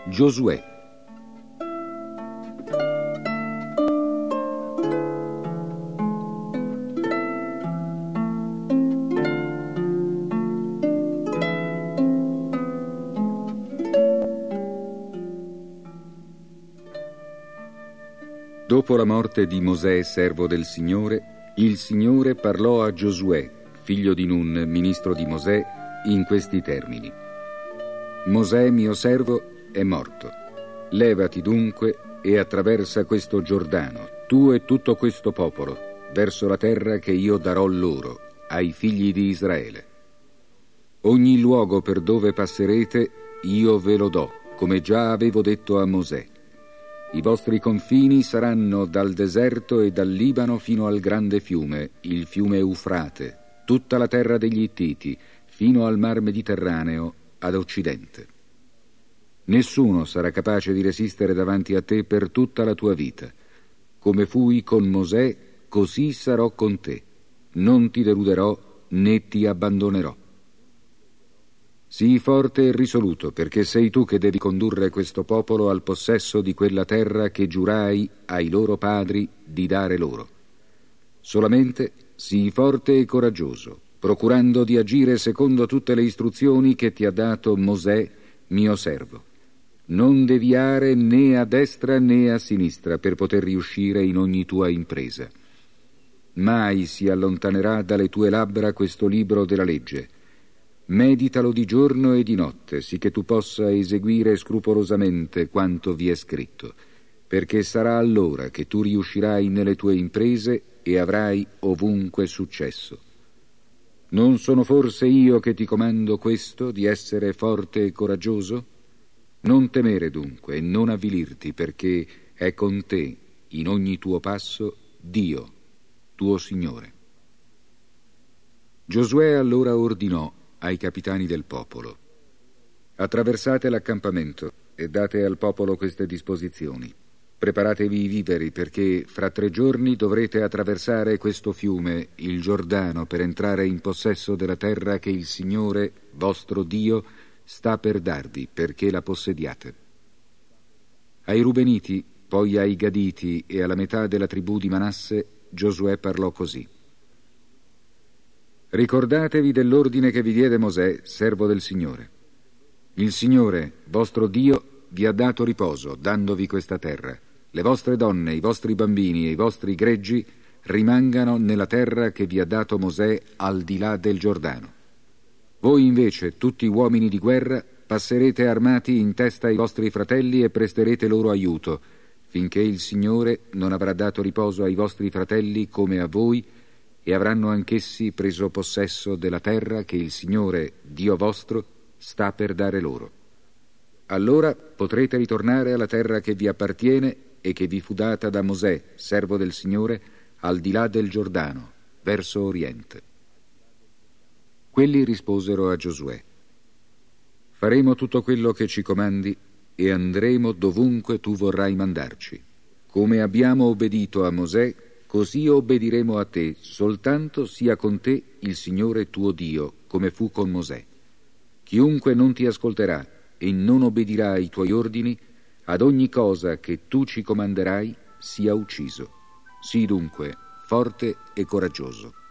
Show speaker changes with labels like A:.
A: Giosuè. Dopo la morte di Mosè, servo del Signore, il Signore parlò a Giosuè, figlio di Nun, ministro di Mosè, in questi termini: Mosè, mio servo, è morto. Levati dunque e attraversa questo Giordano, tu e tutto questo popolo, verso la terra che io darò loro, ai figli di Israele. Ogni luogo per dove passerete io ve lo do, come già avevo detto a Mosè. I vostri confini saranno dal deserto e dal Libano fino al grande fiume, il fiume Eufrate, tutta la terra degli Ittiti, fino al mar Mediterraneo, ad occidente. Nessuno sarà capace di resistere davanti a te per tutta la tua vita. Come fui con Mosè, così sarò con te. Non ti deluderò né ti abbandonerò. Sii forte e risoluto, perché sei tu che devi condurre questo popolo al possesso di quella terra che giurai ai loro padri di dare loro. Solamente sii forte e coraggioso, procurando di agire secondo tutte le istruzioni che ti ha dato Mosè, mio servo. Non deviare né a destra né a sinistra per poter riuscire in ogni tua impresa. Mai si allontanerà dalle tue labbra questo libro della legge. Meditalo di giorno e di notte, sicché tu possa eseguire scrupolosamente quanto vi è scritto, perché sarà allora che tu riuscirai nelle tue imprese e avrai ovunque successo. Non sono forse io che ti comando questo, di essere forte e coraggioso? Non temere dunque e non avvilirti, perché è con te, in ogni tuo passo, Dio, tuo Signore. Giosuè allora ordinò ai capitani del popolo: attraversate l'accampamento e date al popolo queste disposizioni. Preparatevi i viveri, perché fra 3 giorni dovrete attraversare questo fiume, il Giordano, per entrare in possesso della terra che il Signore, vostro Dio, sta per darvi, perché la possediate. Ai Rubeniti, poi ai Gaditi e alla metà della tribù di Manasse, Giosuè parlò così: ricordatevi dell'ordine che vi diede Mosè, servo del Signore. Il Signore, vostro Dio, vi ha dato riposo, dandovi questa terra. Le vostre donne, i vostri bambini e i vostri greggi rimangano nella terra che vi ha dato Mosè al di là del Giordano. Voi invece, tutti uomini di guerra, passerete armati in testa ai vostri fratelli e presterete loro aiuto, finché il Signore non avrà dato riposo ai vostri fratelli come a voi, e avranno anch'essi preso possesso della terra che il Signore, Dio vostro, sta per dare loro. Allora potrete ritornare alla terra che vi appartiene e che vi fu data da Mosè, servo del Signore, al di là del Giordano, verso oriente. Quelli risposero a Giosuè: faremo tutto quello che ci comandi e andremo dovunque tu vorrai mandarci. Come abbiamo obbedito a Mosè, così obbediremo a te, soltanto sia con te il Signore tuo Dio, come fu con Mosè. Chiunque non ti ascolterà e non obbedirà ai tuoi ordini, ad ogni cosa che tu ci comanderai sia ucciso. Sii dunque forte e coraggioso.